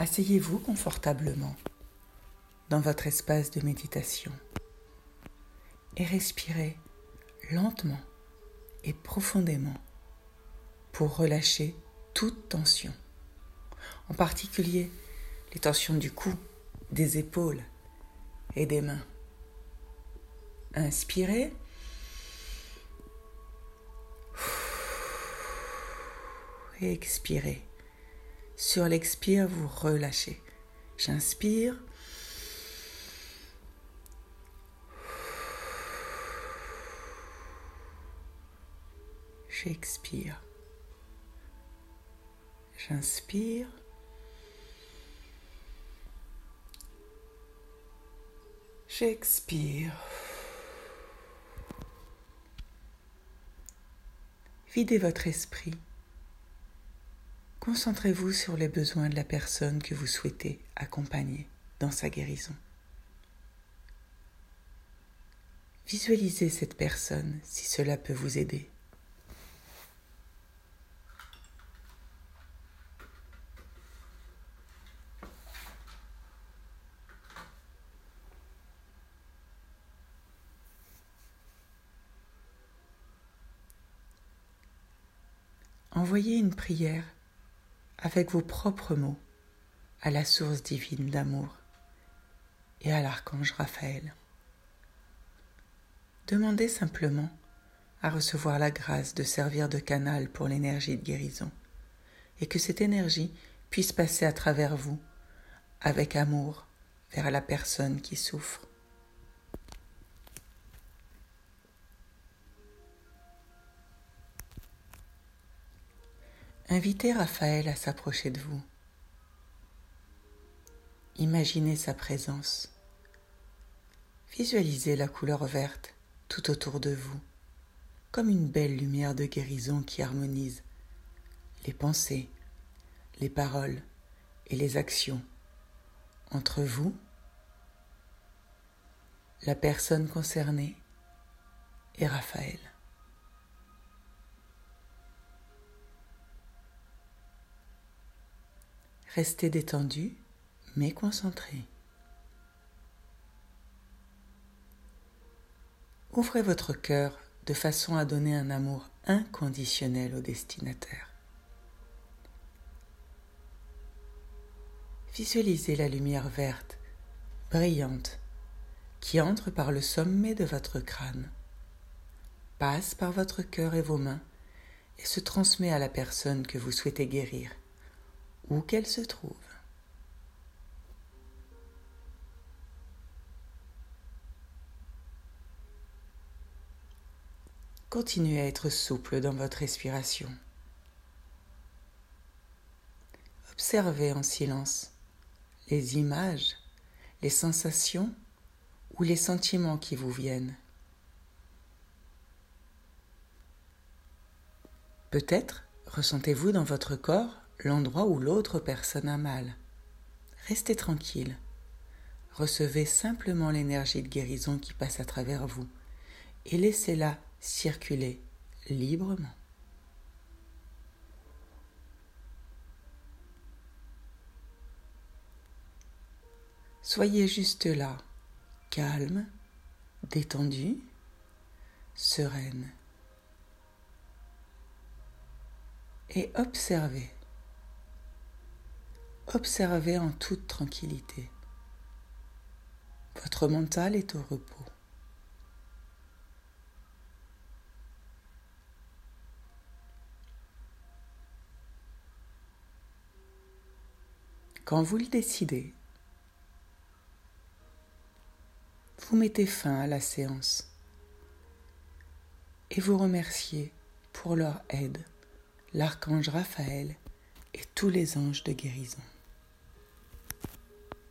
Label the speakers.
Speaker 1: Asseyez-vous confortablement dans votre espace de méditation et respirez lentement et profondément pour relâcher toute tension, en particulier les tensions du cou, des épaules et des mains. Inspirez. Et expirez. Sur l'expire, vous relâchez. J'inspire. J'expire. J'inspire. J'expire. Videz votre esprit. Concentrez-vous sur les besoins de la personne que vous souhaitez accompagner dans sa guérison. Visualisez cette personne si cela peut vous aider. Envoyez une prière avec vos propres mots à la source divine d'amour et à l'archange Raphaël. Demandez simplement à recevoir la grâce de servir de canal pour l'énergie de guérison et que cette énergie puisse passer à travers vous avec amour vers la personne qui souffre. Invitez Raphaël à s'approcher de vous. Imaginez sa présence. Visualisez la couleur verte tout autour de vous, comme une belle lumière de guérison qui harmonise les pensées, les paroles et les actions entre vous, la personne concernée et Raphaël. Restez détendu, mais concentré. Ouvrez votre cœur de façon à donner un amour inconditionnel au destinataire. Visualisez la lumière verte, brillante, qui entre par le sommet de votre crâne, passe par votre cœur et vos mains et se transmet à la personne que vous souhaitez guérir, où qu'elle se trouve. Continuez à être souple dans votre respiration. Observez en silence les images, les sensations ou les sentiments qui vous viennent. Peut-être ressentez-vous dans votre corps l'endroit où l'autre personne a mal. Restez tranquille. Recevez simplement l'énergie de guérison qui passe à travers vous et laissez-la circuler librement. Soyez juste là, calme, détendu, sereine. Et observez. Observez en toute tranquillité. Votre mental est au repos. Quand vous le décidez, vous mettez fin à la séance et vous remerciez pour leur aide l'archange Raphaël et tous les anges de guérison.